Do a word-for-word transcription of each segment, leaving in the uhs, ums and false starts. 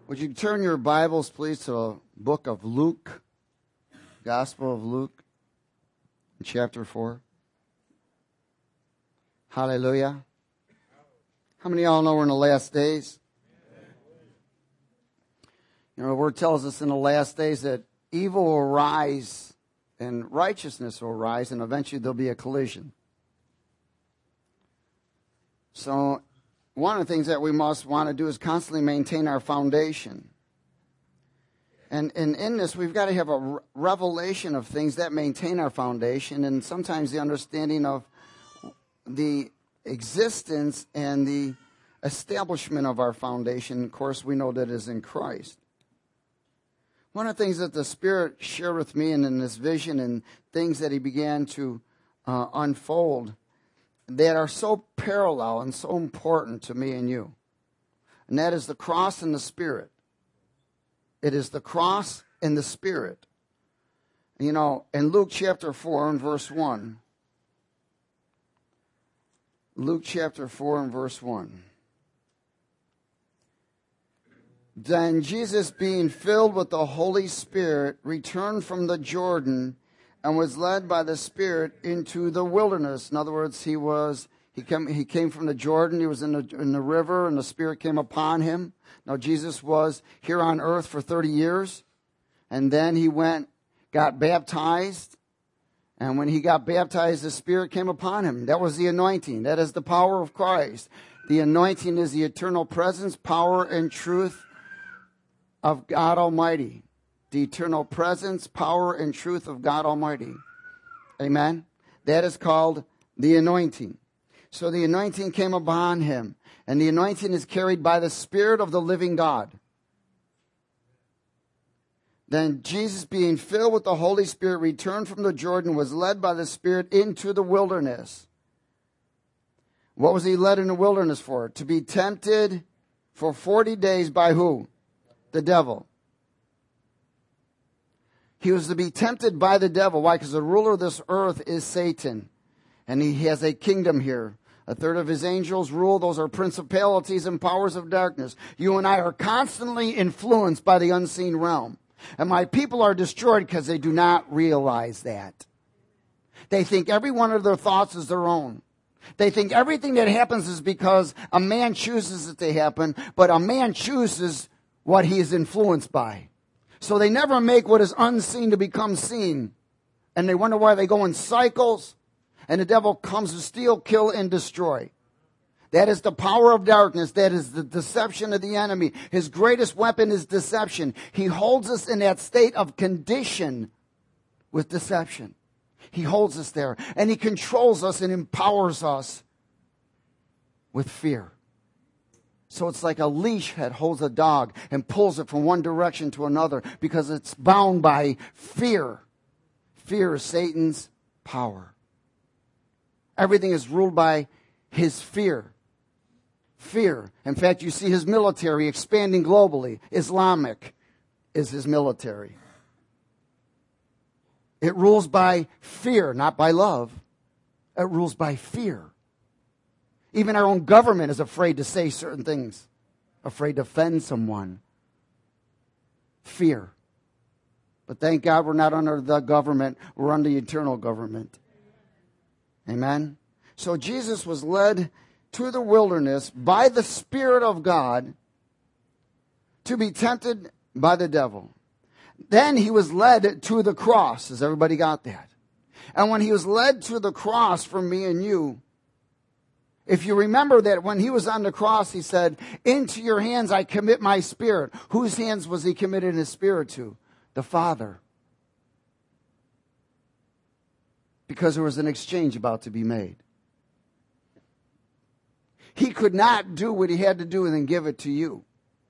Would you turn your Bibles, please, to the book of Luke, Gospel of Luke, chapter four. Hallelujah. How many of y'all know we're in the last days? You know, the Word tells us in the last days that evil will rise and righteousness will rise, and eventually there'll be a collision. So, one of the things that we must want to do is constantly maintain our foundation. And, and in this, we've got to have a revelation of things that maintain our foundation, and sometimes the understanding of the existence and the establishment of our foundation. Of course, we know that is in Christ. One of the things that the Spirit shared with me and in this vision and things that He began to uh, unfold that are so parallel and so important to me and you. And that is the cross and the Spirit. It is the cross and the Spirit. You know, in Luke chapter four and verse one. Luke chapter four and verse one. Then Jesus, being filled with the Holy Spirit, returned from the Jordan and was led by the Spirit into the wilderness. In other words, he was he came he came from the Jordan. He was in the in the river, and the Spirit came upon him. Now Jesus was here on earth for thirty years, and then he went, got baptized, and when he got baptized, the Spirit came upon him. That was the anointing. That is the power of Christ. The anointing is the eternal presence, power, and truth of God Almighty. The eternal presence, power, and truth of God Almighty. Amen? That is called the anointing. So the anointing came upon him. And the anointing is carried by the Spirit of the living God. Then Jesus, being filled with the Holy Spirit, returned from the Jordan, was led by the Spirit into the wilderness. What was he led in the wilderness for? To be tempted for forty days by who? The devil. He was to be tempted by the devil. Why? Because the ruler of this earth is Satan. And he has a kingdom here. A third of his angels rule. Those are principalities and powers of darkness. You and I are constantly influenced by the unseen realm. And my people are destroyed because they do not realize that. They think every one of their thoughts is their own. They think everything that happens is because a man chooses it to happen, but a man chooses what he is influenced by. So they never make what is unseen to become seen. And they wonder why they go in cycles. And the devil comes to steal, kill, and destroy. That is the power of darkness. That is the deception of the enemy. His greatest weapon is deception. He holds us in that state of condition with deception. He holds us there. And he controls us and empowers us with fear. So it's like a leash that holds a dog and pulls it from one direction to another because it's bound by fear. Fear is Satan's power. Everything is ruled by his fear. Fear. In fact, you see his military expanding globally. Islamic is his military. It rules by fear, not by love. It rules by fear. Even our own government is afraid to say certain things, afraid to offend someone. Fear. But thank God we're not under the government, we're under the eternal government. Amen? So Jesus was led to the wilderness by the Spirit of God to be tempted by the devil. Then he was led to the cross. Has everybody got that? And when he was led to the cross for me and you, if you remember that when he was on the cross, he said, into your hands I commit my spirit. Whose hands was he committed his spirit to? The Father. Because there was an exchange about to be made. He could not do what he had to do and then give it to you.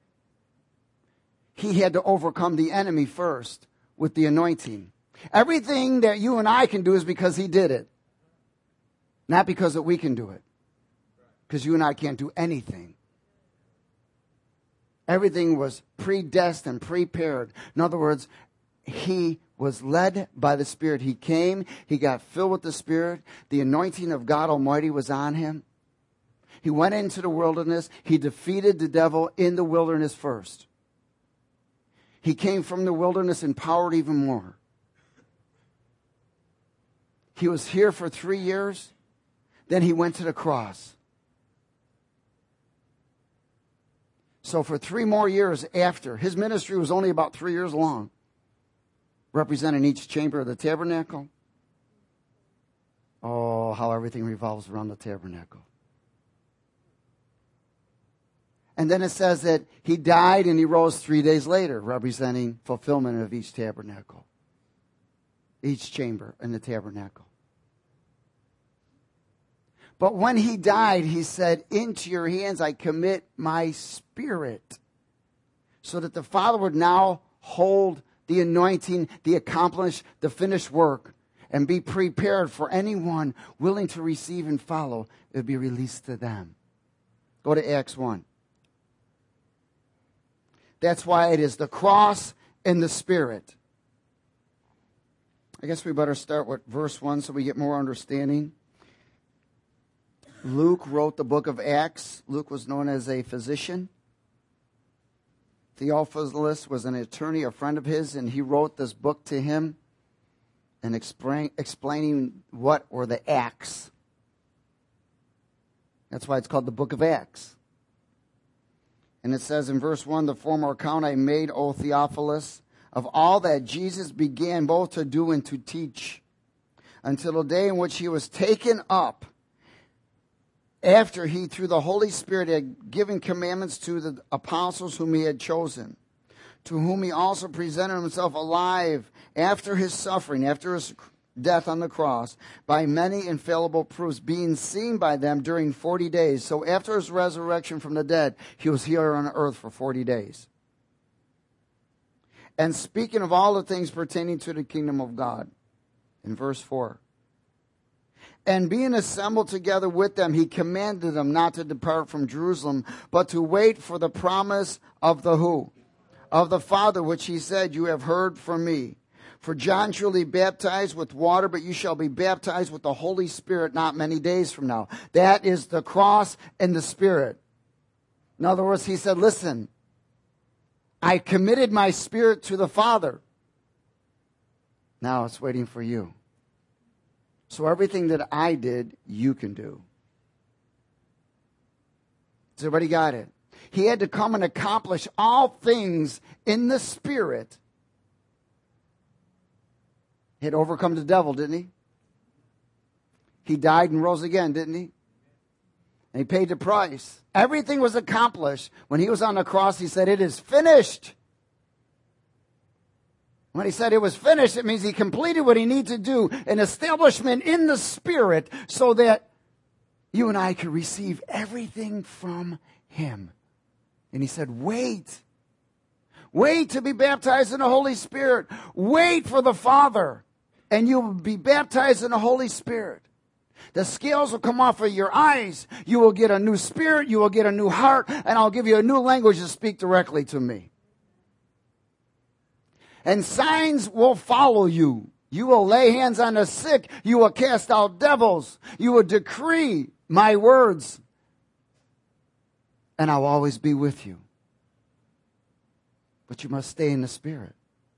He had to overcome the enemy first with the anointing. Everything that you and I can do is because he did it. Not because that we can do it. Because you and I can't do anything. Everything was predestined, prepared. In other words, he was led by the Spirit. He came, he got filled with the Spirit. The anointing of God Almighty was on him. He went into the wilderness. He defeated the devil in the wilderness first. He came from the wilderness empowered even more. He was here for three years. Then he went to the cross. So for three more years after, his ministry was only about three years long, representing each chamber of the tabernacle. Oh, how everything revolves around the tabernacle. And then it says that he died and he rose three days later, representing fulfillment of each tabernacle, each chamber in the tabernacle. But when he died, he said, into your hands I commit my spirit. So that the Father would now hold the anointing, the accomplished, the finished work, and be prepared for anyone willing to receive and follow. It would be released to them. Go to Acts one. That's why it is the cross and the Spirit. I guess we better start with verse one so we get more understanding. Luke wrote the book of Acts. Luke was known as a physician. Theophilus was an attorney, a friend of his, and he wrote this book to him and explain, explaining what were the acts. That's why it's called the book of Acts. And it says in verse one, the former account I made, O Theophilus, of all that Jesus began both to do and to teach, until the day in which he was taken up, after he, through the Holy Spirit, had given commandments to the apostles whom he had chosen, to whom he also presented himself alive after his suffering, after his death on the cross, by many infallible proofs, being seen by them during forty days. So after his resurrection from the dead, he was here on earth for forty days. And speaking of all the things pertaining to the kingdom of God, in verse four, and being assembled together with them, he commanded them not to depart from Jerusalem, but to wait for the promise of the who? Of the Father, which he said, you have heard from me. For John truly baptized with water, but you shall be baptized with the Holy Spirit not many days from now. That is the cross and the Spirit. In other words, he said, listen, I committed my spirit to the Father. Now it's waiting for you. So everything that I did, you can do. Has everybody got it? He had to come and accomplish all things in the Spirit. He had overcome the devil, didn't he? He died and rose again, didn't he? And he paid the price. Everything was accomplished. When he was on the cross, he said, it is finished. When he said it was finished, it means he completed what he needed to do, an establishment in the Spirit, so that you and I could receive everything from him. And he said, wait. Wait to be baptized in the Holy Spirit. Wait for the Father, and you will be baptized in the Holy Spirit. The scales will come off of your eyes. You will get a new spirit. You will get a new heart, and I'll give you a new language to speak directly to me. And signs will follow you. You will lay hands on the sick. You will cast out devils. You will decree my words. And I will always be with you. But you must stay in the Spirit.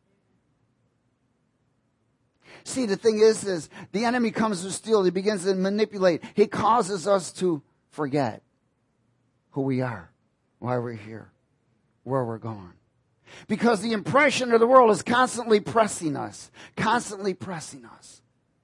See, the thing is, is the enemy comes to steal. He begins to manipulate. He causes us to forget who we are, why we're here, where we're going. Because the impression of the world is constantly pressing us. Constantly pressing us.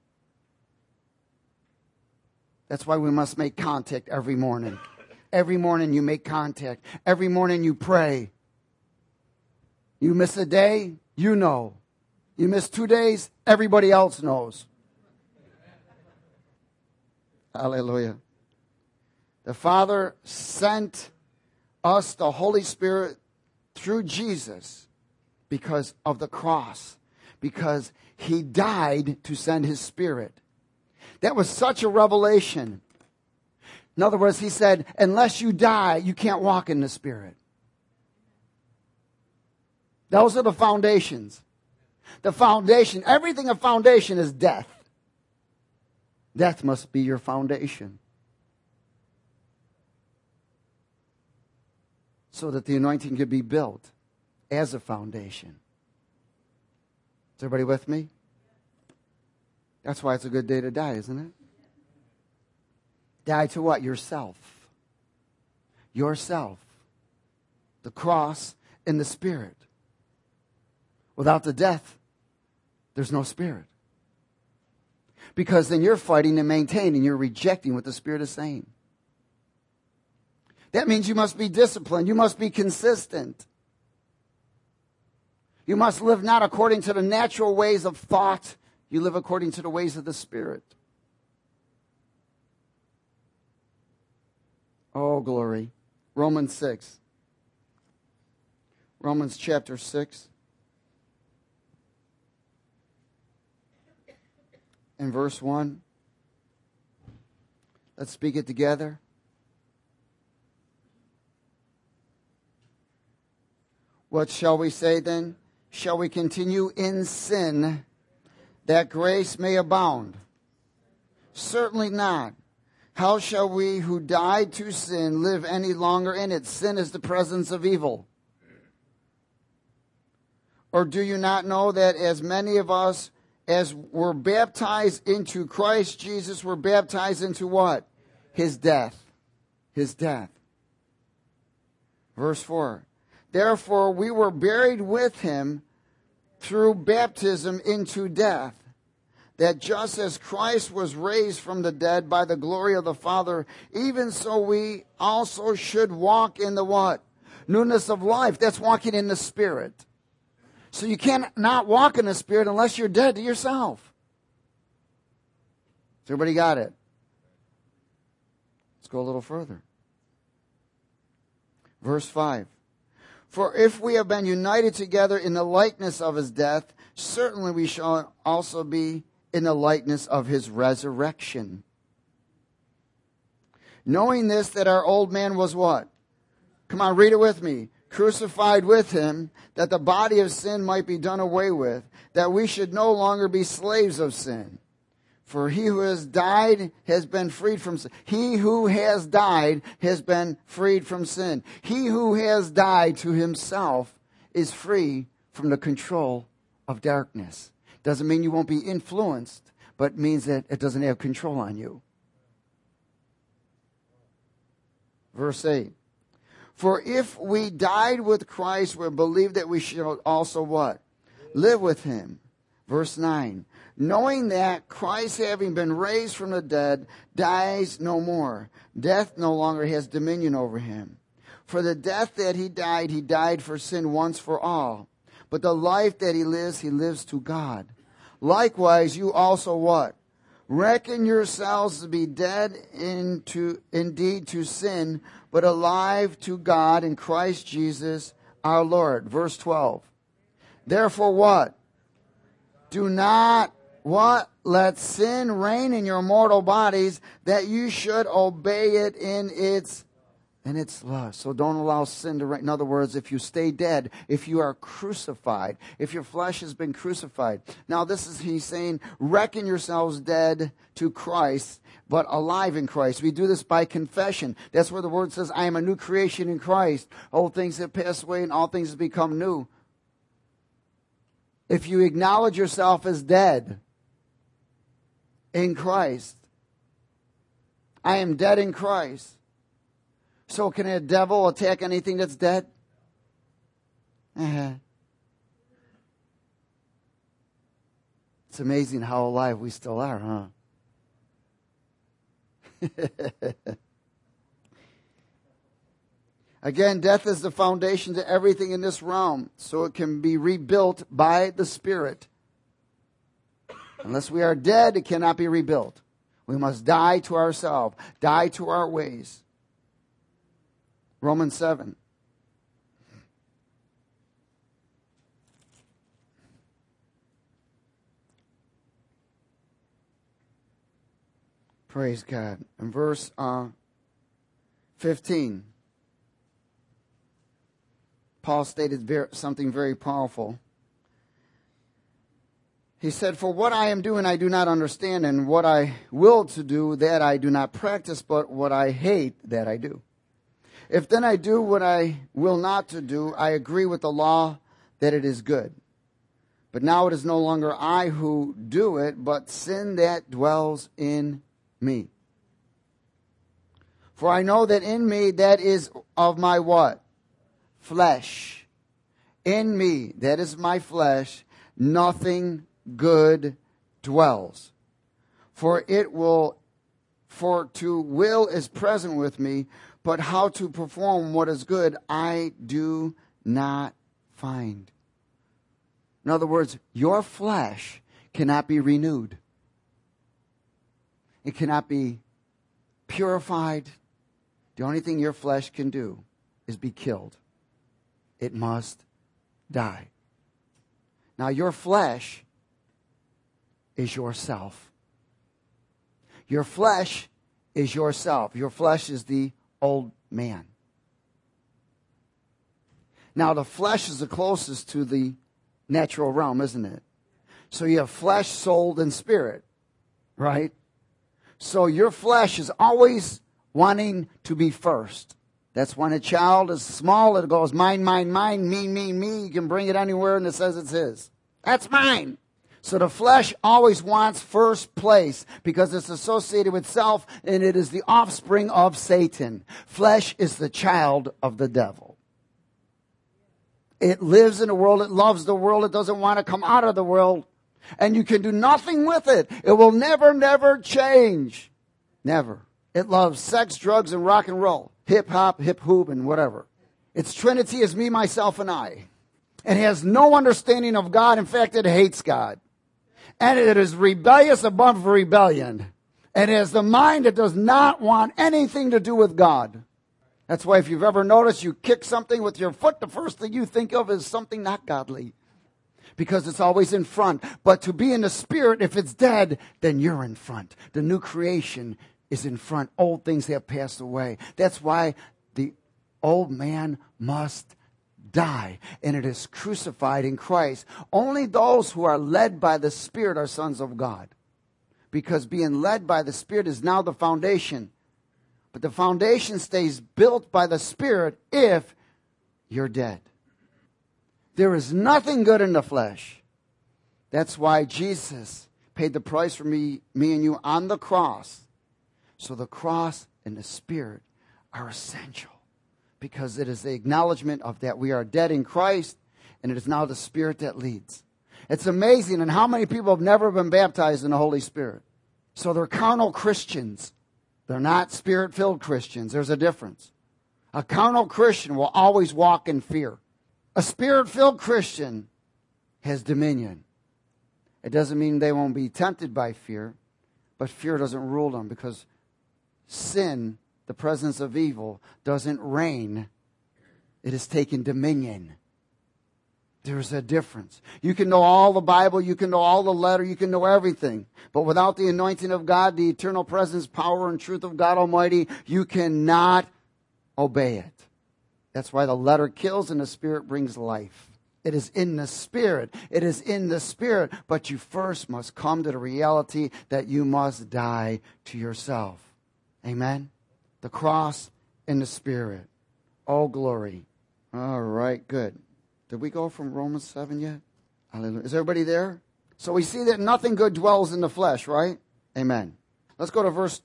That's why we must make contact every morning. Every morning you make contact. Every morning you pray. You miss a day, you know. You miss two days, everybody else knows. Hallelujah. The Father sent us the Holy Spirit through Jesus because of the cross, because he died to send his Spirit. That was such a revelation. In other words, he said, unless you die, you can't walk in the Spirit. Those are the foundations. The foundation, everything a foundation is death. Death must be your foundation. So that the anointing could be built. as a foundation. Is everybody with me? That's why it's a good day to die, isn't it? Die to what? Yourself. Yourself. The cross and the Spirit. Without the death, there's no Spirit. Because then you're fighting to maintain and you're rejecting what the Spirit is saying. That means you must be disciplined. You must be consistent. You must live not according to the natural ways of thought. You live according to the ways of the Spirit. Oh, glory. Romans six. Romans chapter six. And verse one. Let's speak it together. What shall we say then? Shall we continue in sin that grace may abound? Certainly not. How shall we who died to sin live any longer in it? Sin is the presence of evil. Or do you not know that as many of us as were baptized into Christ Jesus were baptized into what? His death. His death. Verse four. Therefore we were buried with him through baptism into death, that just as Christ was raised from the dead by the glory of the Father, even so we also should walk in the what? Newness of life. That's walking in the Spirit. So you can't not walk in the Spirit unless you're dead to yourself. Has everybody got it? Let's go a little further. Verse five. For if we have been united together in the likeness of his death, certainly we shall also be in the likeness of his resurrection. Knowing this, that our old man was what? Come on, read it with me. Crucified with him, that the body of sin might be done away with, that we should no longer be slaves of sin. For he who has died has been freed from sin. He who has died has been freed from sin. He who has died to himself is free from the control of darkness. Doesn't mean you won't be influenced, but means that it doesn't have control on you. Verse eight. For if we died with Christ, we believe that we shall also what? Live with him. Verse nine. Knowing that Christ, having been raised from the dead, dies no more. Death no longer has dominion over him. For the death that he died, he died for sin once for all. But the life that he lives, he lives to God. Likewise, you also what? Reckon yourselves to be dead into, indeed to sin, but alive to God in Christ Jesus our Lord. Verse twelve. Therefore what? Do not what? Let sin reign in your mortal bodies, that you should obey it in its in its lust. So don't allow sin to reign. In other words, if you stay dead, if you are crucified, if your flesh has been crucified. Now this is, he's saying, reckon yourselves dead to Christ, but alive in Christ. We do this by confession. That's where the word says, I am a new creation in Christ. Old things have passed away and all things have become new. If you acknowledge yourself as dead in Christ, I am dead in Christ. So can a devil attack anything that's dead? Uh-huh. It's amazing how alive we still are, huh? Again, death is the foundation to everything in this realm, so it can be rebuilt by the Spirit. Unless we are dead, it cannot be rebuilt. We must die to ourselves, die to our ways. Romans seven. Praise God. In verse uh, fifteen, Paul stated very, something very powerful. He said, for what I am doing I do not understand, and what I will to do, that I do not practice, but what I hate, that I do. If then I do what I will not to do, I agree with the law that it is good. But now it is no longer I who do it, but sin that dwells in me. For I know that in me, that is of my what? Flesh. In me, that is my flesh, nothing good dwells. For it will, for to will is present with me, but how to perform what is good, I do not find. In other words, your flesh cannot be renewed. It cannot be purified. The only thing your flesh can do is be killed. It must die. Now, your flesh is yourself. Your flesh is yourself. Your flesh is the old man. Now, the flesh is the closest to the natural realm, isn't it? So you have flesh, soul, and spirit, right? So your flesh is always wanting to be first. That's when a child is small, it goes mine, mine, mine, me, me, me. You can bring it anywhere and it says it's his. That's mine. So the flesh always wants first place because it's associated with self and it is the offspring of Satan. Flesh is the child of the devil. It lives in the world, it loves the world, it doesn't want to come out of the world. And you can do nothing with it. It will never, never change. Never. It loves sex, drugs, and rock and roll. Hip hop, hip hoop, and whatever. Its Trinity is me, myself, and I. It has no understanding of God. In fact, it hates God. And it is rebellious above rebellion. And it has the mind that does not want anything to do with God. That's why if you've ever noticed you kick something with your foot, the first thing you think of is something not godly. Because it's always in front. But to be in the spirit, if it's dead, then you're in front. The new creation is in front. Old things have passed away. That's why the old man must die. And it is crucified in Christ. Only those who are led by the Spirit are sons of God. Because being led by the Spirit is now the foundation. But the foundation stays built by the Spirit if you're dead. There is nothing good in the flesh. That's why Jesus paid the price for me, me and you on the cross. So the cross and the Spirit are essential because it is the acknowledgement of that we are dead in Christ and it is now the Spirit that leads. It's amazing and how many people have never been baptized in the Holy Spirit. So they're carnal Christians. They're not Spirit-filled Christians. There's a difference. A carnal Christian will always walk in fear. A Spirit-filled Christian has dominion. It doesn't mean they won't be tempted by fear, but fear doesn't rule them because sin, the presence of evil, doesn't reign. It has taken dominion. There's a difference. You can know all the Bible, you can know all the letter, you can know everything. But without the anointing of God, the eternal presence, power, and truth of God Almighty, you cannot obey it. That's why the letter kills and the Spirit brings life. It is in the Spirit. It is in the Spirit. But you first must come to the reality that you must die to yourself. Amen? The cross and the Spirit. Oh, glory. All right, good. Did we go from Romans seven yet? Hallelujah. Is everybody there? So we see that nothing good dwells in the flesh, right? Amen. Let's go to verse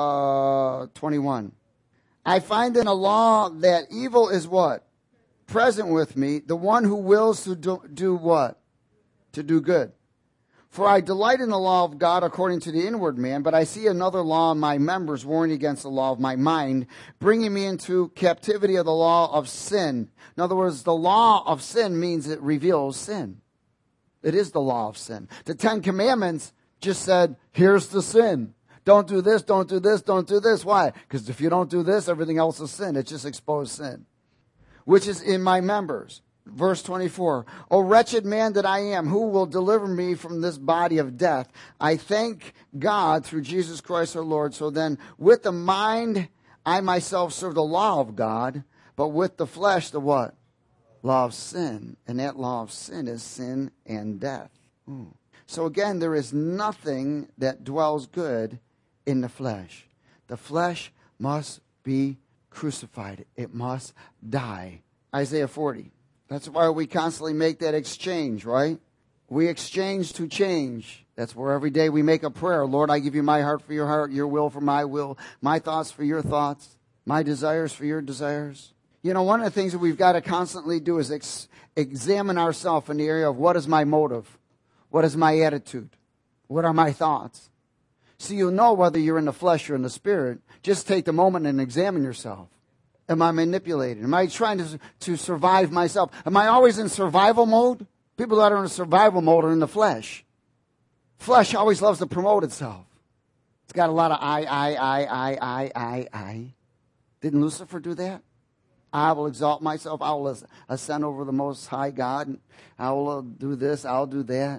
uh, twenty-one. I find in a law that evil is what? Present with me, the one who wills to do, do what? To do good. For I delight in the law of God according to the inward man, but I see another law in my members warring against the law of my mind, bringing me into captivity of the law of sin. In other words, the law of sin means it reveals sin. It is the law of sin. The Ten Commandments just said, here's the sin. Don't do this, don't do this, don't do this. Why? Because if you don't do this, everything else is sin. It just exposed sin, which is in my members. Verse twenty-four, O wretched man that I am, who will deliver me from this body of death? I thank God through Jesus Christ our Lord. So then, with the mind, I myself serve the law of God, but with the flesh, the what? Law of sin. And that law of sin is sin and death. Ooh. So again, there is nothing that dwells good in the flesh. The flesh must be crucified. It must die. Isaiah forty. That's why we constantly make that exchange, right? We exchange to change. That's where every day we make a prayer. Lord, I give you my heart for your heart, your will for my will, my thoughts for your thoughts, my desires for your desires. You know, one of the things that we've got to constantly do is ex- examine ourselves in the area of what is my motive? What is my attitude? What are my thoughts? See, you'll know whether you're in the flesh or in the spirit. Just take the moment and examine yourself. Am I manipulated? Am I trying to, to survive myself? Am I always in survival mode? People that are in survival mode are in the flesh. Flesh always loves to promote itself. It's got a lot of I, I, I, I, I, I, I. Didn't Lucifer do that? I will exalt myself. I will ascend over the Most High God. I will do this. I'll do that.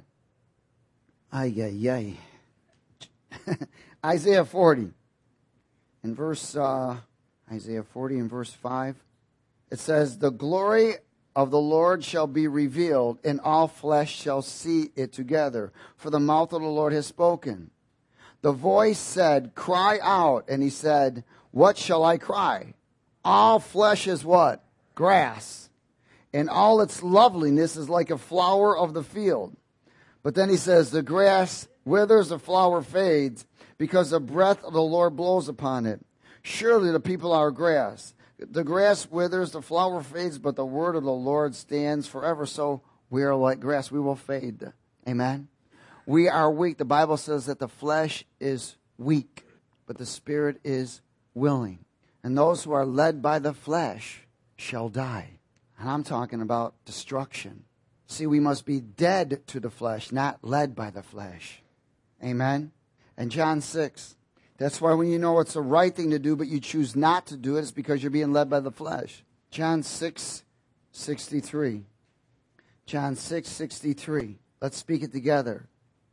Ay, ay, ay. Isaiah forty. In verse, uh, Isaiah forty in verse five. It says, the glory of the Lord shall be revealed, and all flesh shall see it together. For the mouth of the Lord has spoken. The voice said, cry out. And he said, what shall I cry? All flesh is what? Grass. And all its loveliness is like a flower of the field. But then he says, the grass withers, the flower fades, because the breath of the Lord blows upon it. Surely the people are grass. The grass withers, the flower fades, but the word of the Lord stands forever. So we are like grass. We will fade. Amen. We are weak. The Bible says that the flesh is weak, but the spirit is willing. And those who are led by the flesh shall die. And I'm talking about destruction. See, we must be dead to the flesh, not led by the flesh. Amen. And John six. That's why when you know it's the right thing to do, but you choose not to do it, it's because you're being led by the flesh. John six sixty-three. John six sixty-three. Let's speak it together.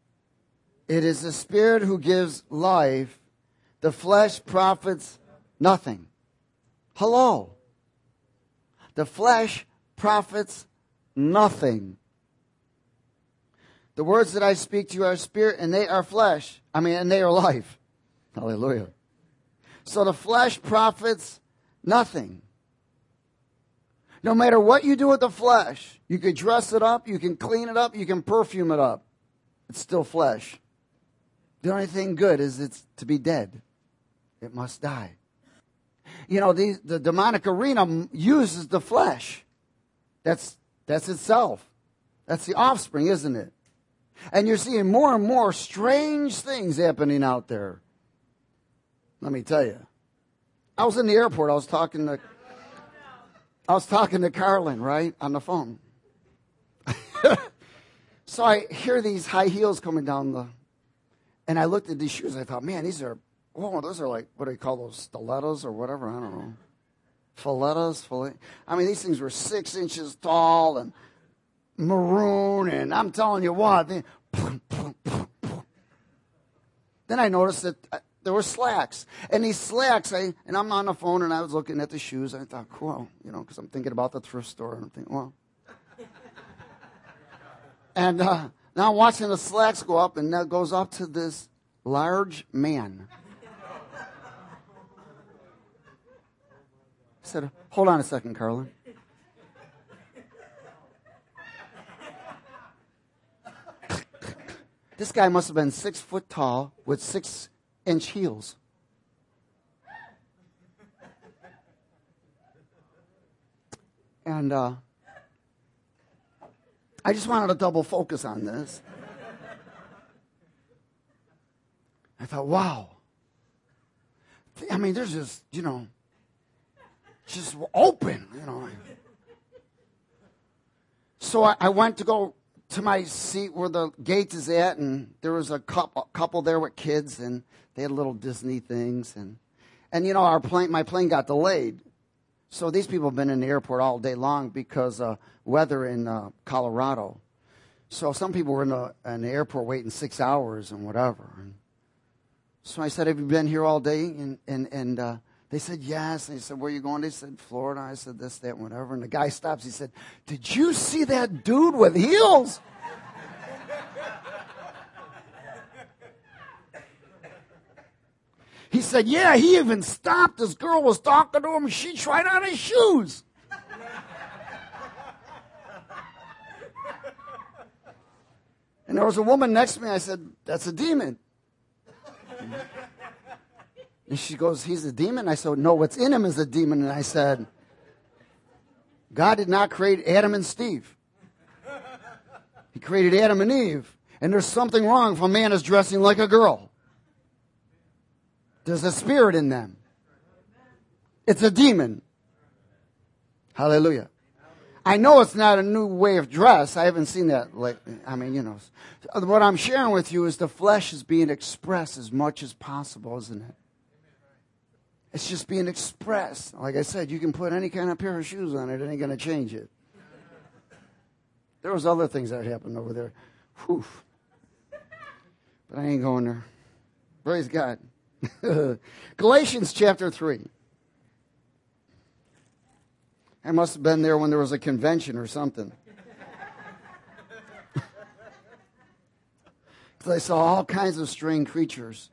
It is the Spirit who gives life. The flesh profits nothing. Hello. The flesh profits nothing. The words that I speak to you are spirit and they are flesh. I mean, and they are life. Hallelujah. So the flesh profits nothing. No matter what you do with the flesh, you can dress it up, you can clean it up, you can perfume it up. It's still flesh. The only thing good is it's to be dead. It must die. You know, the, the demonic arena uses the flesh. That's, that's itself. That's the offspring, isn't it? And you're seeing more and more strange things happening out there. Let me tell you. I was in the airport. I was talking to, I was talking to Carlin, right, on the phone. So I hear these high heels coming down the, and I looked at these shoes. I thought, man, these are, oh, those are like, what do they call those, stilettos or whatever? I don't know. Filettas, filet. I mean, these things were six inches tall and maroon, and I'm telling you what. They, then I noticed that there were slacks. And these slacks, I, and I'm on the phone, and I was looking at the shoes, and I thought, cool, you know, because I'm thinking about the thrift store, and I'm thinking, well. And uh, now I'm watching the slacks go up, and that goes up to this large man. I said, hold on a second, Carlin. This guy must have been six foot tall with six inch heels. And uh, I just wanted to double focus on this. I thought, wow. I mean, there's just, you know, just open, you know. So I, I went to go to my seat where the gate is at, and there was a couple, couple there with kids, and they had little Disney things, and and you know our plane, my plane got delayed, so these people have been in the airport all day long because uh, weather in uh, Colorado. So some people were in the, in the airport waiting six hours and whatever. And so I said, "Have you been here all day?" And and and uh, they said yes. And I said, "Where are you going?" They said, "Florida." I said, "This, that, whatever." And the guy stops. He said, "Did you see that dude with heels?" He said, yeah, he even stopped. This girl was talking to him. She tried on his shoes. And there was a woman next to me. I said, that's a demon. And she goes, he's a demon? I said, no, what's in him is a demon. And I said, God did not create Adam and Steve. He created Adam and Eve. And there's something wrong if a man is dressing like a girl. There's a spirit in them. It's a demon. Hallelujah. I know it's not a new way of dress. I haven't seen that. Like, I mean, you know. What I'm sharing with you is the flesh is being expressed as much as possible, isn't it? It's just being expressed. Like I said, you can put any kind of pair of shoes on it. It ain't going to change it. There was other things that happened over there. Whew. But I ain't going there. Praise God. Galatians chapter three. I must have been there when there was a convention or something. Because I saw all kinds of strange creatures.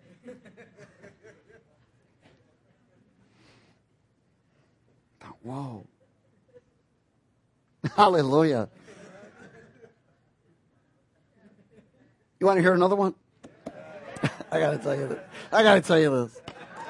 Whoa. Hallelujah. You want to hear another one? I got to tell you this. I got to tell you this.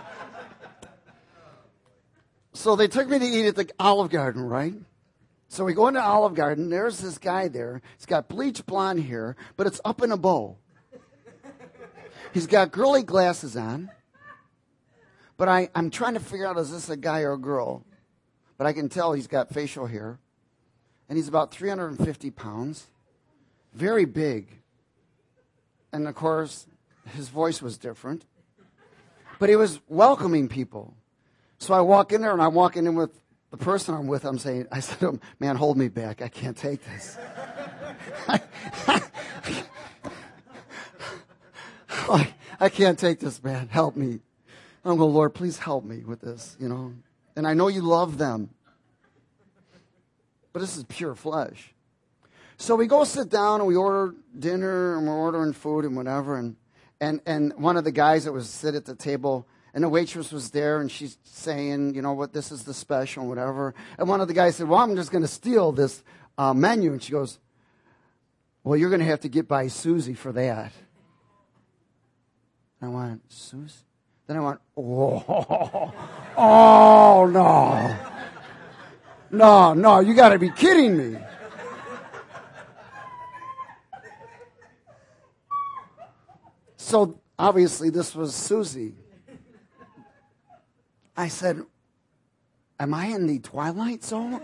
So they took me to eat at the Olive Garden, right? So we go into Olive Garden. There's this guy there. He's got bleach blonde hair, but it's up in a bow. He's got girly glasses on. But I, I'm trying to figure out, is this a guy or a girl? But I can tell he's got facial hair. And he's about three hundred fifty pounds. Very big. And, of course, his voice was different. But he was welcoming people. So I walk in there, and I'm walking in with the person I'm with. I'm saying, I said to him, man, hold me back. I can't take this. I, I, I can't take this, man. Help me. I'm going, Lord, please help me with this, you know. And I know you love them. But this is pure flesh. So we go sit down, and we order dinner, and we're ordering food and whatever. And, and, and one of the guys that was sit at the table, and the waitress was there, and she's saying, you know what, this is the special and whatever. And one of the guys said, well, I'm just going to steal this uh, menu. And she goes, well, you're going to have to get by Susie for that. And I went, Susie? Then I went, oh, oh, no. No, no, you got to be kidding me. So, obviously, this was Susie. I said, am I in the Twilight Zone?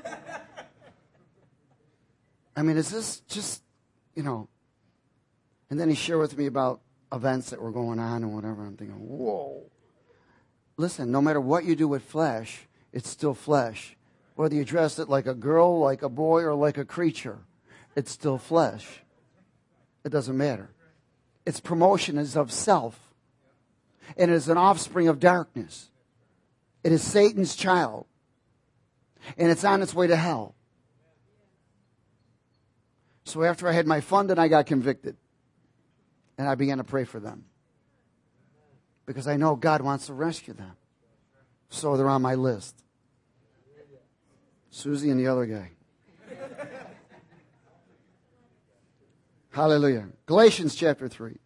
I mean, is this just, you know? And then he shared with me about events that were going on and whatever. I'm thinking, whoa. Listen, no matter what you do with flesh, it's still flesh. Whether you dress it like a girl, like a boy, or like a creature, it's still flesh. It doesn't matter. Its promotion is of self. And it is an offspring of darkness. It is Satan's child. And it's on its way to hell. So after I had my fun, then I got convicted. And I began to pray for them. Because I know God wants to rescue them. So they're on my list. Susie and the other guy. Hallelujah. Galatians chapter three.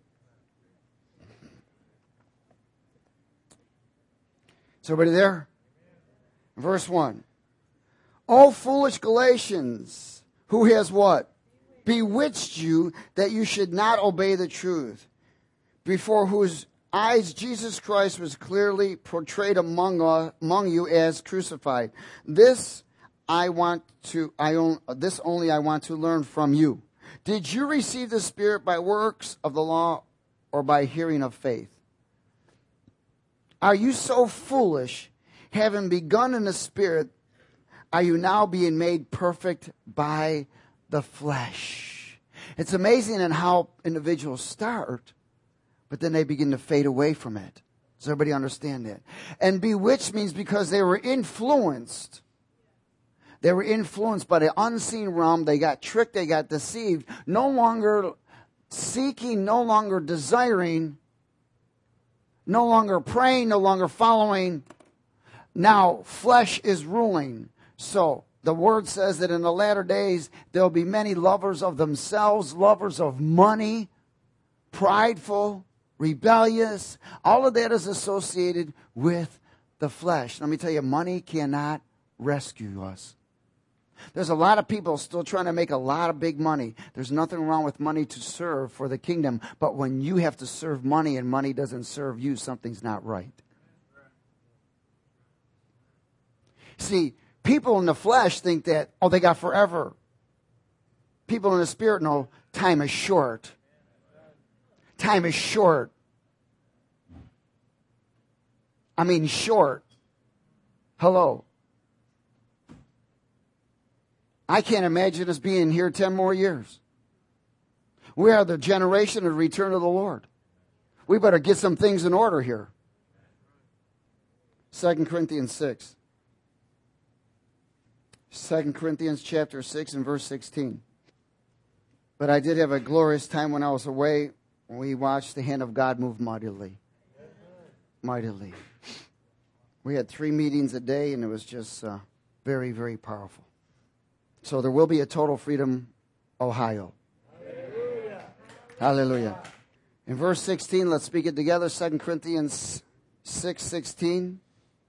Is everybody there? Verse one. O foolish Galatians, who has what? Bewitched you that you should not obey the truth, before whose eyes Jesus Christ was clearly portrayed among uh, among you as crucified. This I want to I on, this only I want to learn from you. Did you receive the Spirit by works of the law or by hearing of faith? Are you so foolish, having begun in the Spirit, are you now being made perfect by the flesh? It's amazing in how individuals start, but then they begin to fade away from it. Does everybody understand that? And bewitched means because they were influenced. They were influenced by the unseen realm. They got tricked. They got deceived. No longer seeking, no longer desiring no longer praying, no longer following. Now flesh is ruling. So the word says that in the latter days there will be many lovers of themselves, lovers of money, prideful, rebellious. All of that is associated with the flesh. Let me tell you, money cannot rescue us. There's a lot of people still trying to make a lot of big money. There's nothing wrong with money to serve for the kingdom. But when you have to serve money and money doesn't serve you, something's not right. See, people in the flesh think that, oh, they got forever. People in the spirit know time is short. Time is short. I mean short. Hello. I can't imagine us being here ten more years. We are the generation of the return of the Lord. We better get some things in order here. Second Corinthians six. Second Corinthians chapter six and verse sixteen. But I did have a glorious time when I was away. We watched the hand of God move mightily. Mightily. We had three meetings a day, and it was just uh, very, very powerful. So there will be a Total Freedom Ohio. Hallelujah. Hallelujah. In verse sixteen, let's speak it together. Second Corinthians six sixteen.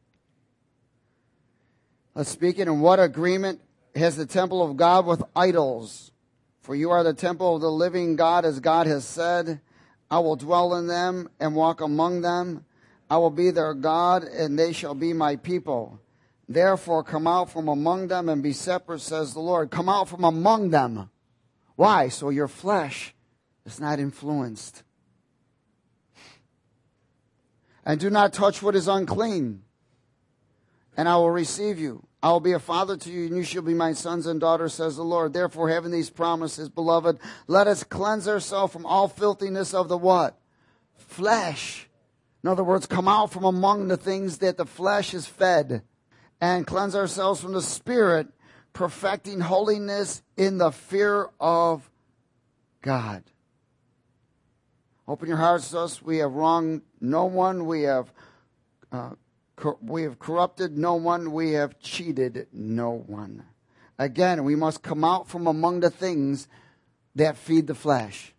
Let's speak it. And what agreement has the temple of God with idols? For you are the temple of the living God, as God has said, I will dwell in them and walk among them. I will be their God, and they shall be my people. Therefore, come out from among them and be separate, says the Lord. Come out from among them. Why? So your flesh is not influenced. And do not touch what is unclean, and I will receive you. I will be a father to you, and you shall be my sons and daughters, says the Lord. Therefore, having these promises, beloved, let us cleanse ourselves from all filthiness of the what? Flesh. In other words, come out from among the things that the flesh is fed, and cleanse ourselves from the spirit, perfecting holiness in the fear of God. Open your hearts to us. We have wronged no one. We have uh, cor- we have corrupted no one. We have cheated no one. Again, we must come out from among the things that feed the flesh.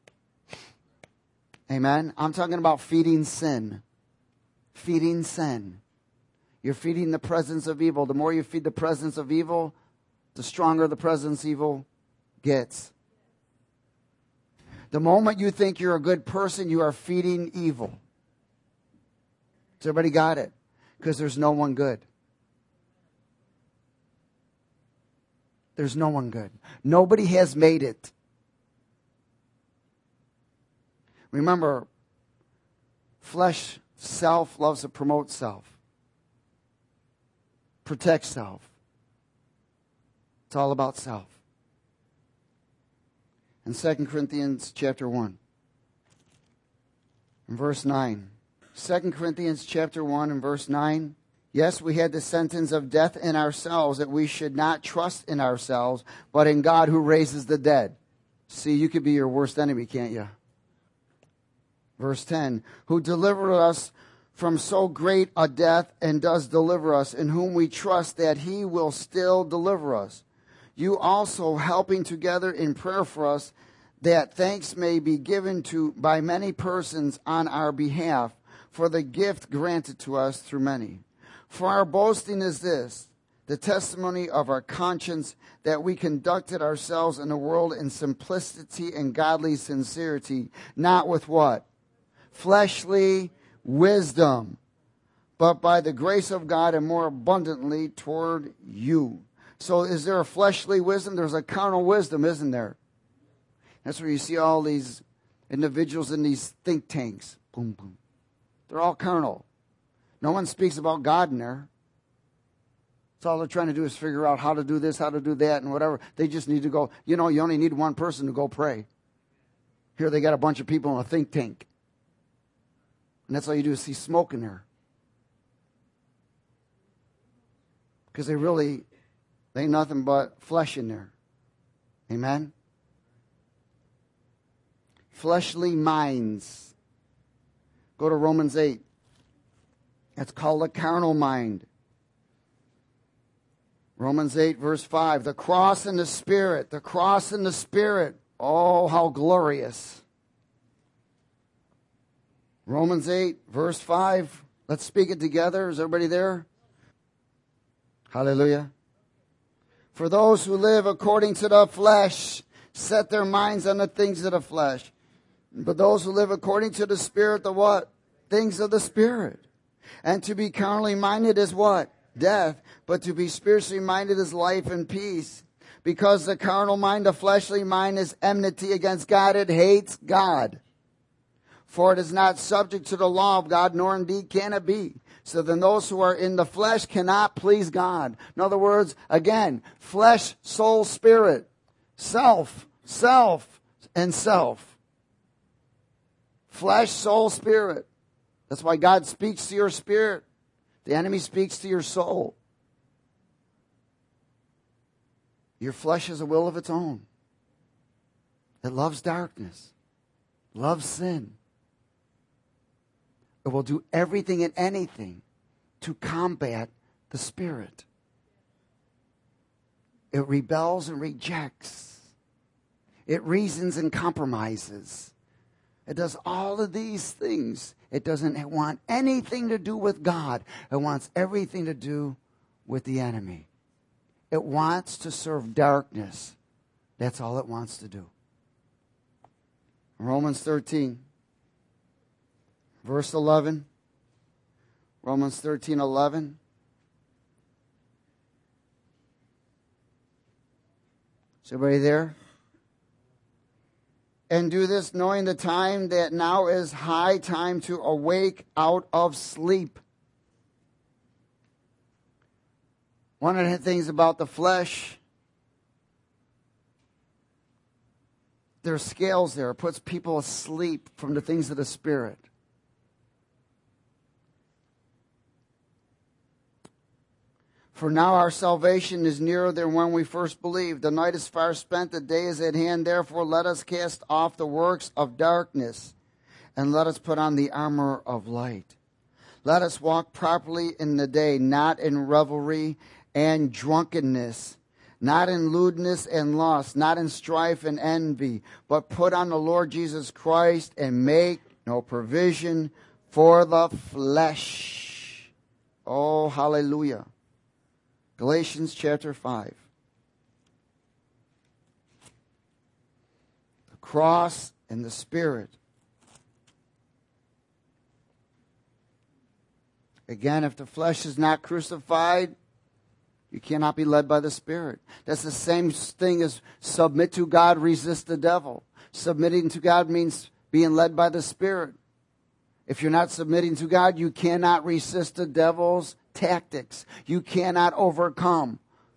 Amen. I'm talking about feeding sin. Feeding sin. You're feeding the presence of evil. The more you feed the presence of evil, the stronger the presence of evil gets. The moment you think you're a good person, you are feeding evil. Has everybody got it? Because there's no one good. There's no one good. Nobody has made it. Remember, flesh, self loves to promote self. Protect self. It's all about self. In Second Corinthians chapter one, in verse nine. Second Corinthians chapter one and verse nine. Yes, we had the sentence of death in ourselves, that we should not trust in ourselves, but in God who raises the dead. See, you could be your worst enemy, can't you? Verse ten. Who delivered us from so great a death, and does deliver us, in whom we trust that he will still deliver us. You also helping together in prayer for us, that thanks may be given to by many persons on our behalf, for the gift granted to us through many. For our boasting is this, the testimony of our conscience, that we conducted ourselves in the world in simplicity and godly sincerity, not with what? Fleshly wisdom, but by the grace of God, and more abundantly toward you. So is there a fleshly wisdom? There's a carnal wisdom, isn't there? That's where you see all these individuals in these think tanks. Boom, boom. They're all carnal. No one speaks about God in there. That's all they're trying to do is figure out how to do this, how to do that, and whatever. They just need to go, you know, you only need one person to go pray. Here they got a bunch of people in a think tank. And that's all you do is see smoke in there. Because they really, they ain't nothing but flesh in there. Amen? Fleshly minds. Go to Romans eight. It's called a carnal mind. Romans eight, verse five. The cross and the Spirit. The cross and the Spirit. Oh, how glorious. Romans eight, verse five. Let's speak it together. Is everybody there? Hallelujah. For those who live according to the flesh set their minds on the things of the flesh. But those who live according to the Spirit, the what? Things of the Spirit. And to be carnally minded is what? Death. But to be spiritually minded is life and peace. Because the carnal mind, the fleshly mind, is enmity against God. It hates God. For it is not subject to the law of God, nor indeed can it be. So then those who are in the flesh cannot please God. In other words, again, flesh, soul, spirit, self, self, and self. Flesh, soul, spirit. That's why God speaks to your spirit. The enemy speaks to your soul. Your flesh has a will of its own. It loves darkness, loves sin. It will do everything and anything to combat the Spirit. It rebels and rejects. It reasons and compromises. It does all of these things. It doesn't want anything to do with God. It wants everything to do with the enemy. It wants to serve darkness. That's all it wants to do. Romans thirteen. Verse eleven, Romans thirteen eleven. Is everybody there? And do this knowing the time that now is high time to awake out of sleep. One of the things about the flesh, there's scales there. It puts people asleep from the things of the Spirit. For now our salvation is nearer than when we first believed. The night is far spent, the day is at hand. Therefore let us cast off the works of darkness, and let us put on the armor of light. Let us walk properly in the day, not in revelry and drunkenness, not in lewdness and lust, not in strife and envy, but put on the Lord Jesus Christ and make no provision for the flesh. Oh, hallelujah. Galatians chapter five. The cross and the Spirit. Again, if the flesh is not crucified, you cannot be led by the Spirit. That's the same thing as submit to God, resist the devil. Submitting to God means being led by the Spirit. If you're not submitting to God, you cannot resist the devil's tactics. You cannot overcome.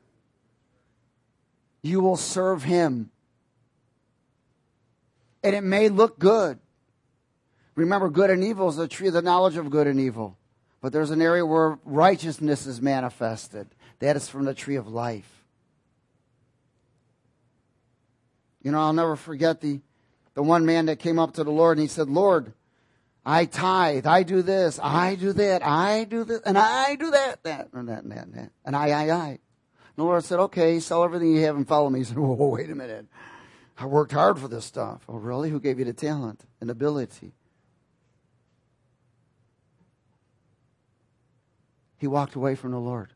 You will serve him. And it may look good. Remember, good and evil is the tree of the knowledge of good and evil. But there's an area where righteousness is manifested. That is from the tree of life. You know, I'll never forget the, the one man that came up to the Lord and he said, Lord, I tithe, I do this, I do that, I do this, and I do that, that, and that, and that, and that. And I, I, I. And the Lord said, okay, sell everything you have and follow me. He said, whoa, wait a minute. I worked hard for this stuff. Oh, really? Who gave you the talent and ability? He walked away from the Lord.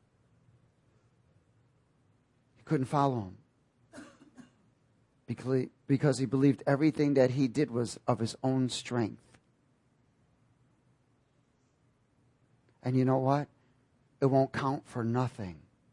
He couldn't follow him. Because he believed everything that he did was of his own strength. And you know what? It won't count for nothing.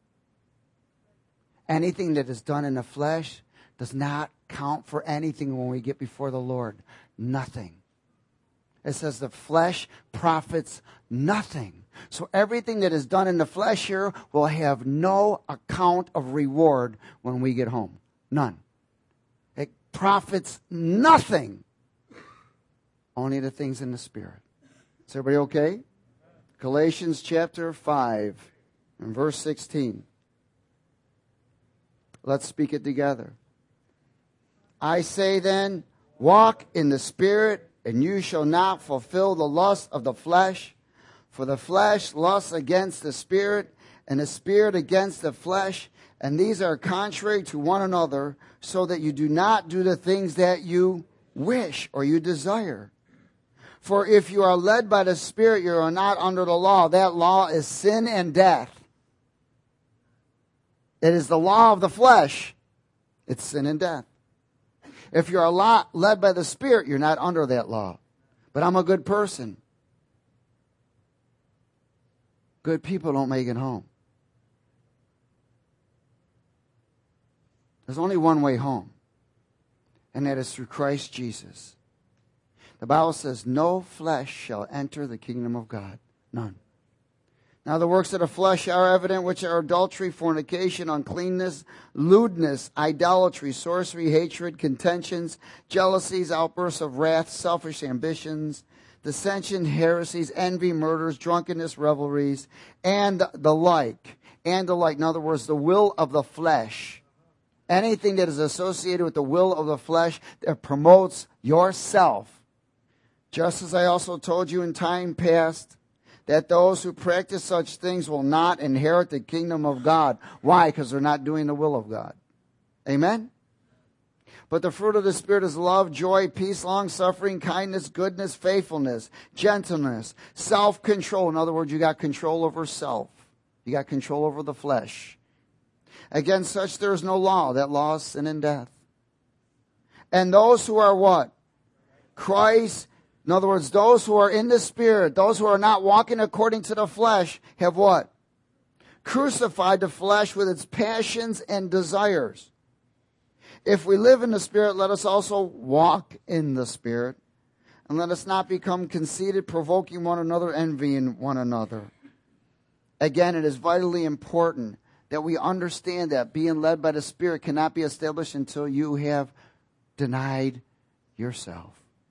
Anything that is done in the flesh does not count for anything when we get before the Lord. Nothing. It says the flesh profits nothing. So everything that is done in the flesh here will have no account of reward when we get home. None. It profits nothing. Only the things in the Spirit. Is everybody okay? Galatians chapter five and verse sixteen. Let's speak it together. I say then, walk in the Spirit, and you shall not fulfill the lust of the flesh. For the flesh lusts against the spirit, and the spirit against the flesh, and these are contrary to one another, so that you do not do the things that you wish or you desire. For if you are led by the Spirit, you are not under the law. That law is sin and death. It is the law of the flesh. It's sin and death. If you are led by the Spirit, you're not under that law. But I'm a good person. Good people don't make it home. There's only one way home, and that is through Christ Jesus. The Bible says, no flesh shall enter the kingdom of God. None. Now the works of the flesh are evident, which are adultery, fornication, uncleanness, lewdness, idolatry, sorcery, hatred, contentions, jealousies, outbursts of wrath, selfish ambitions, dissension, heresies, envy, murders, drunkenness, revelries, and the like. And the like. In other words, the will of the flesh. Anything that is associated with the will of the flesh that promotes yourself. Just as I also told you in time past, that those who practice such things will not inherit the kingdom of God. Why? Because they're not doing the will of God. Amen? But the fruit of the Spirit is love, joy, peace, long-suffering, kindness, goodness, faithfulness, gentleness, self-control. In other words, you got control over self. You got control over the flesh. Against such there is no law. That law is sin and death. And those who are what? Christ. In other words, those who are in the Spirit, those who are not walking according to the flesh, have what? Crucified the flesh with its passions and desires. If we live in the Spirit, let us also walk in the Spirit. And let us not become conceited, provoking one another, envying one another. Again, it is vitally important that we understand that being led by the Spirit cannot be established until you have denied yourself.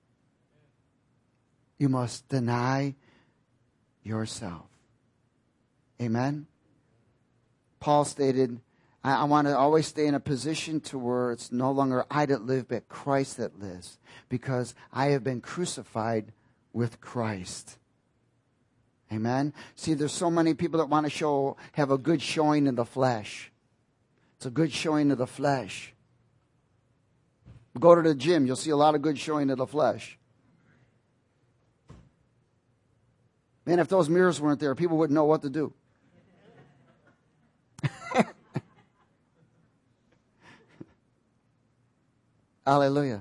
You must deny yourself. Amen? Paul stated, I, I want to always stay in a position to where it's no longer I that live, but Christ that lives. Because I have been crucified with Christ. Amen? See, there's so many people that want to show, have a good showing in the flesh. It's a good showing of the flesh. Go to the gym, you'll see a lot of good showing of the flesh. Man, if those mirrors weren't there, people wouldn't know what to do. Hallelujah.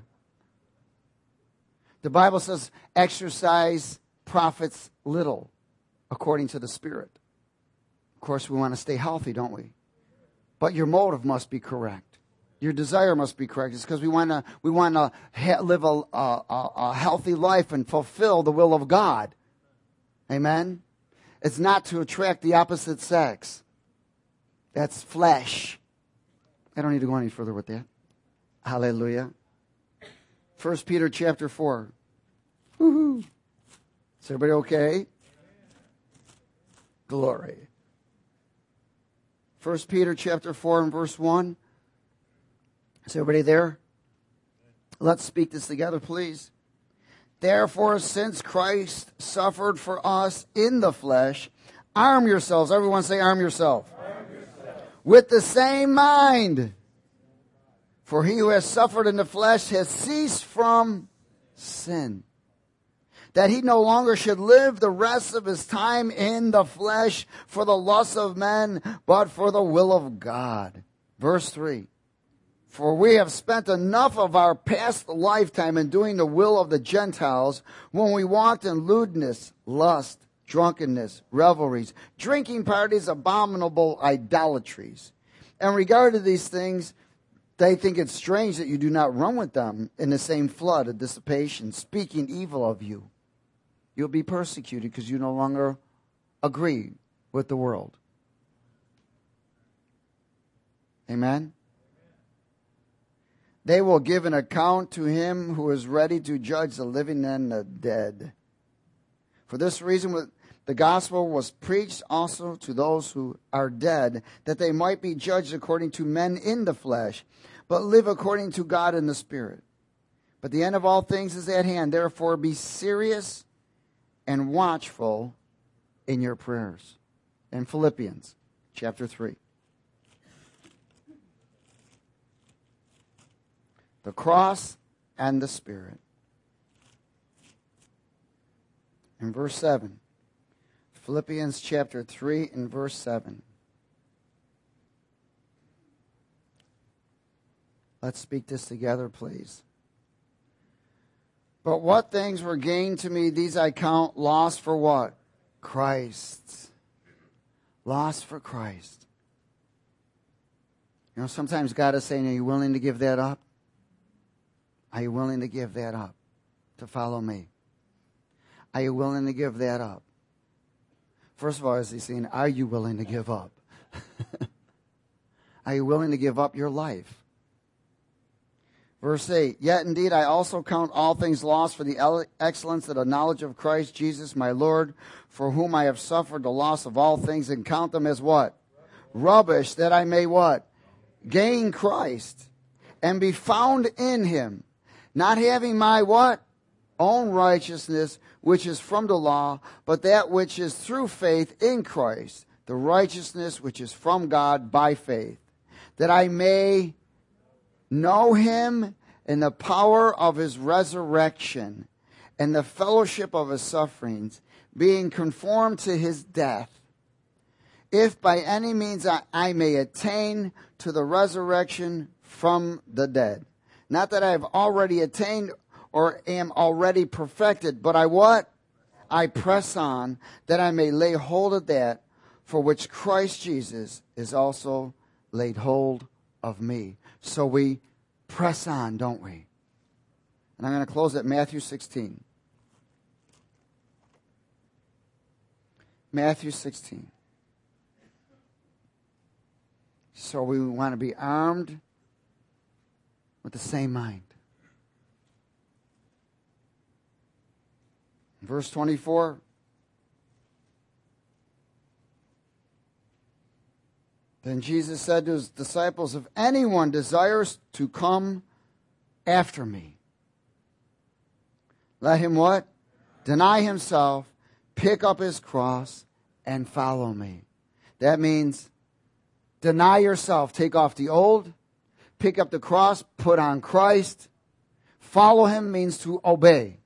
The Bible says exercise profits little according to the Spirit. Of course, we want to stay healthy, don't we? But your motive must be correct. Your desire must be correct. It's because we want to we want to ha- live a, a, a healthy life and fulfill the will of God. Amen? It's not to attract the opposite sex. That's flesh. I don't need to go any further with that. Hallelujah. First Peter chapter four. Woo-hoo. Is everybody okay? Glory. First Peter chapter four and verse one. Is everybody there? Let's speak this together, please. Therefore, since Christ suffered for us in the flesh, arm yourselves. Everyone say, arm yourself. Arm yourself. With the same mind. For he who has suffered in the flesh has ceased from sin, that he no longer should live the rest of his time in the flesh for the lusts of men, but for the will of God. Verse three. For we have spent enough of our past lifetime in doing the will of the Gentiles when we walked in lewdness, lust, drunkenness, revelries, drinking parties, abominable idolatries. In regard to these things, they think it strange that you do not run with them in the same flood of dissipation, speaking evil of you. You'll be persecuted because you no longer agree with the world. Amen? They will give an account to him who is ready to judge the living and the dead. For this reason, the gospel was preached also to those who are dead, that they might be judged according to men in the flesh, but live according to God in the Spirit. But the end of all things is at hand. Therefore, be serious and watchful in your prayers. In Philippians chapter three. The cross and the Spirit. In verse seven. Philippians chapter three and verse seven. Let's speak this together, please. But what things were gained to me, these I count lost for what? Christ. Lost for Christ. You know, sometimes God is saying, are you willing to give that up? Are you willing to give that up to follow me? Are you willing to give that up? First of all, is he saying, are you willing to give up? Are you willing to give up your life? Verse eight, yet indeed I also count all things lost for the excellence of the knowledge of Christ Jesus my Lord, for whom I have suffered the loss of all things, and count them as what? Rubbish, that I may what? Gain Christ, and be found in him, not having my what? Own righteousness, which is from the law, but that which is through faith in Christ, the righteousness which is from God by faith, that I may know him in the power of his resurrection and the fellowship of his sufferings, being conformed to his death, if by any means I, I may attain to the resurrection from the dead. Not that I have already attained or am already perfected, but I what? I press on, that I may lay hold of that for which Christ Jesus is also laid hold of me. So we press on, don't we? And I'm going to close at Matthew sixteen. Matthew sixteen. So we want to be armed with the same mind. Verse twenty-four. Then Jesus said to his disciples, if anyone desires to come after me, let him what? Deny himself, pick up his cross, and follow me. That means deny yourself. Take off the old, pick up the cross, put on Christ. Follow him means to obey.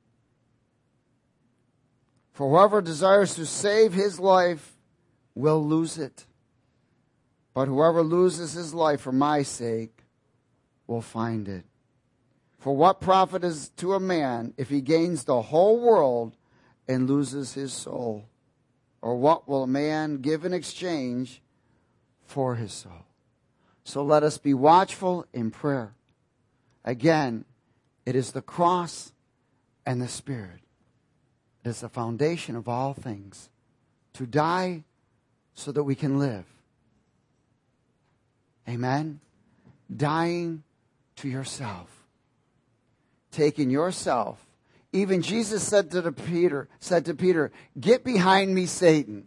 For whoever desires to save his life will lose it. But whoever loses his life for my sake will find it. For what profit is to a man if he gains the whole world and loses his soul? Or what will a man give in exchange for his soul? So let us be watchful in prayer. Again, it is the cross and the Spirit. It is the foundation of all things. To die so that we can live. Amen? Dying to yourself. Taking yourself. Even Jesus said to the Peter, said to Peter, get behind me, Satan.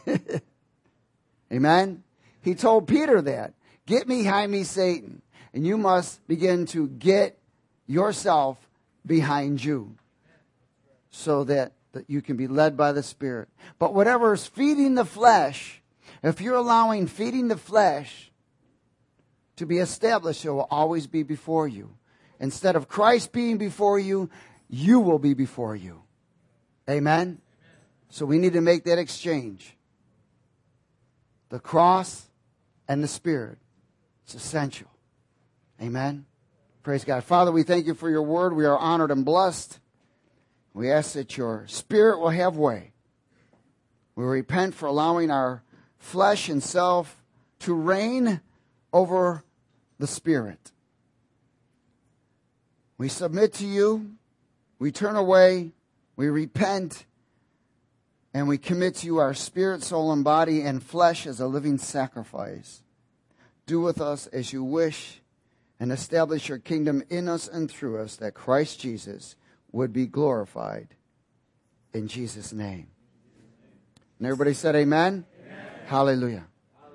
Amen? He told Peter that. Get behind me, Satan. And you must begin to get yourself behind you. So that, that you can be led by the Spirit. But whatever is feeding the flesh, if you're allowing feeding the flesh to be established, it will always be before you. Instead of Christ being before you, you will be before you. Amen? Amen? So we need to make that exchange. The cross and the Spirit. It's essential. Amen? Praise God. Father, we thank you for your word. We are honored and blessed. We ask that your Spirit will have way. We repent for allowing our flesh and self to reign over the Spirit. We submit to you. We turn away. We repent. And we commit to you our spirit, soul, and body and flesh as a living sacrifice. Do with us as you wish and establish your kingdom in us and through us, that Christ Jesus would be glorified. In Jesus' name. And everybody said amen? Amen. Hallelujah.